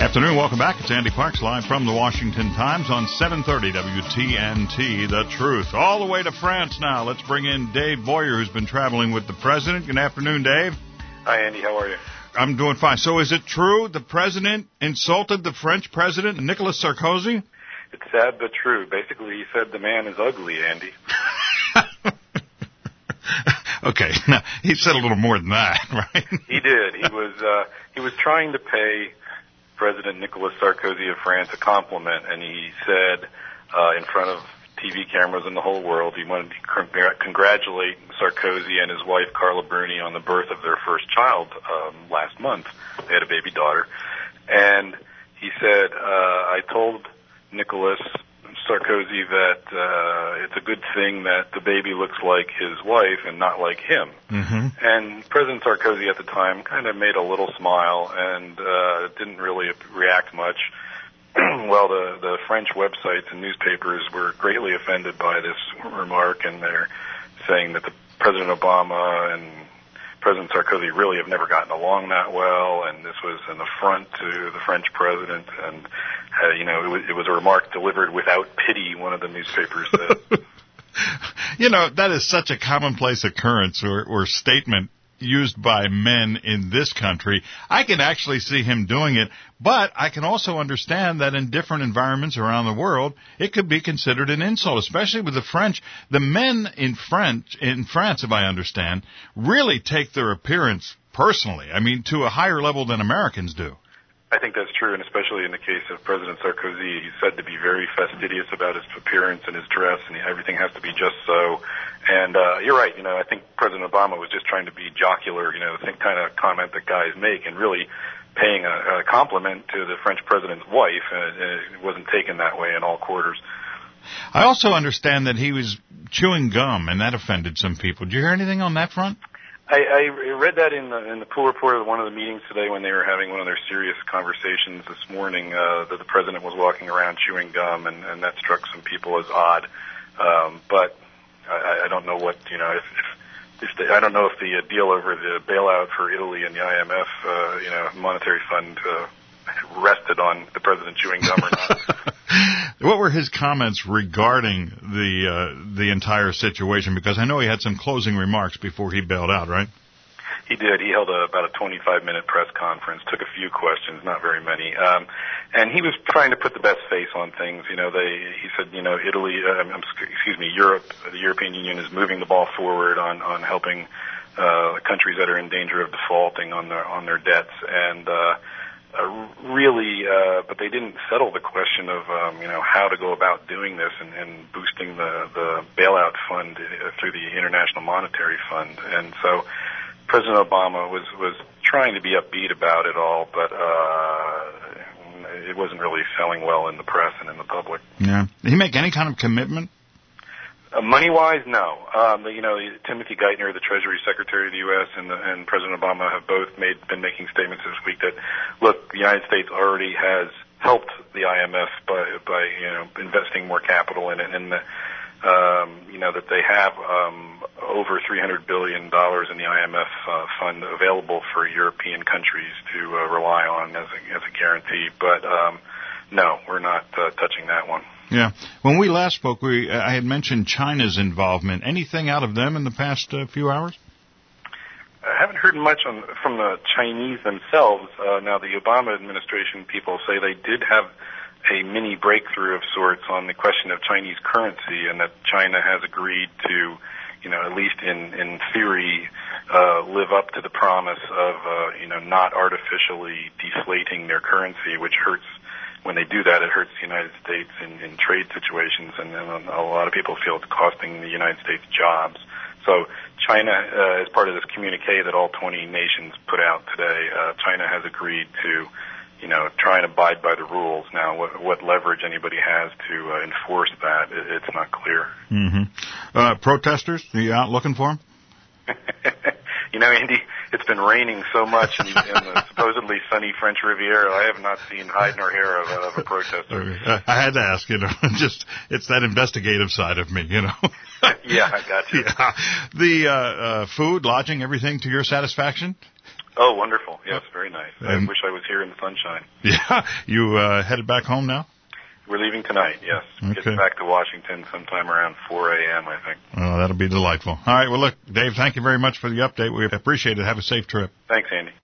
Afternoon, welcome back. It's Andy Parks live from the Washington Times on 730 WTNT, The Truth. All the way to France now. Let's bring in Dave Boyer, who's been traveling with the president. Good afternoon, Dave. Hi, Andy. How are you? I'm doing fine. So is it true the president insulted the French president, Nicolas Sarkozy? It's sad but true. Basically, he said the man is ugly, Andy. Okay, now, he said a little more than that, right? He did. He was trying to pay President Nicolas Sarkozy of France a compliment, and he said in front of TV cameras in the whole world he wanted to congratulate Sarkozy and his wife Carla Bruni on the birth of their first child last month. They had a baby daughter. And he said, I told Nicolas Sarkozy that it's a good thing that the baby looks like his wife and not like him. Mm-hmm. And President Sarkozy at the time kind of made a little smile and didn't really react much. Well, the French websites and newspapers were greatly offended by this remark, and they're saying that President Obama and President Sarkozy really have never gotten along that well, and this was an affront to the French president, and it was a remark delivered without pity, one of the newspapers said. That is such a commonplace occurrence or statement used by men in this country. I can actually see him doing it, but I can also understand that in different environments around the world, it could be considered an insult, especially with the French. The men in France, if I understand, really take their appearance personally. I mean, to a higher level than Americans do. I think that's true, and especially in the case of President Sarkozy, he's said to be very fastidious about his appearance and his dress, and everything has to be just so. And you're right. I think President Obama was just trying to be jocular, the kind of comment that guys make, and really paying a compliment to the French president's wife. It wasn't taken that way in all quarters. I also understand that he was chewing gum, and that offended some people. Did you hear anything on that front? I read that in the pool report of one of the meetings today when they were having one of their serious conversations this morning, that the president was walking around chewing gum, and that struck some people as odd. But I don't know what, I don't know if the deal over the bailout for Italy and the IMF, monetary fund, rested on the president chewing gum or not. What were his comments regarding the entire situation? Because I know he had some closing remarks before he bailed out, right? He did. He held about a 25-minute press conference, took a few questions, not very many. And he was trying to put the best face on things. He said, Italy, Europe, the European Union is moving the ball forward on helping countries that are in danger of defaulting on their debts. And but they didn't settle the question of how to go about doing this and boosting the bailout fund through the International Monetary Fund. And so President Obama was trying to be upbeat about it all, but it wasn't really selling well in the press and in the public. Yeah. Did he make any kind of commitment? Money-wise, no. Timothy Geithner, the Treasury Secretary of the U.S., and President Obama have both been making statements this week that, look, the United States already has helped the IMF by investing more capital in it, and that they have over $300 billion in the IMF fund available for European countries to rely on as a guarantee. But no, we're not touching that one. Yeah. When we last spoke, I had mentioned China's involvement. Anything out of them in the past few hours? I haven't heard much from the Chinese themselves. Now, the Obama administration people say they did have a mini breakthrough of sorts on the question of Chinese currency, and that China has agreed to, at least in theory, live up to the promise of, not artificially deflating their currency, which hurts. When they do that, it hurts the United States in trade situations, and a lot of people feel it's costing the United States jobs. So China, as part of this communique that all 20 nations put out today, China has agreed to, try and abide by the rules. Now, what leverage anybody has to enforce that, it's not clear. Mm-hmm. Protesters, are you out looking for them? Andy, it's been raining so much in the supposedly sunny French Riviera. I have not seen hide nor hair of a protester. I had to ask, it's that investigative side of me, Yeah, I got you. Yeah. The food, lodging, everything to your satisfaction? Oh, wonderful. Yes, very nice. I wish I was here in the sunshine. Yeah. You headed back home now? We're leaving tonight, yes. Okay. Get back to Washington sometime around 4 a.m., I think. Oh, that'll be delightful. All right. Well, look, Dave, thank you very much for the update. We appreciate it. Have a safe trip. Thanks, Andy.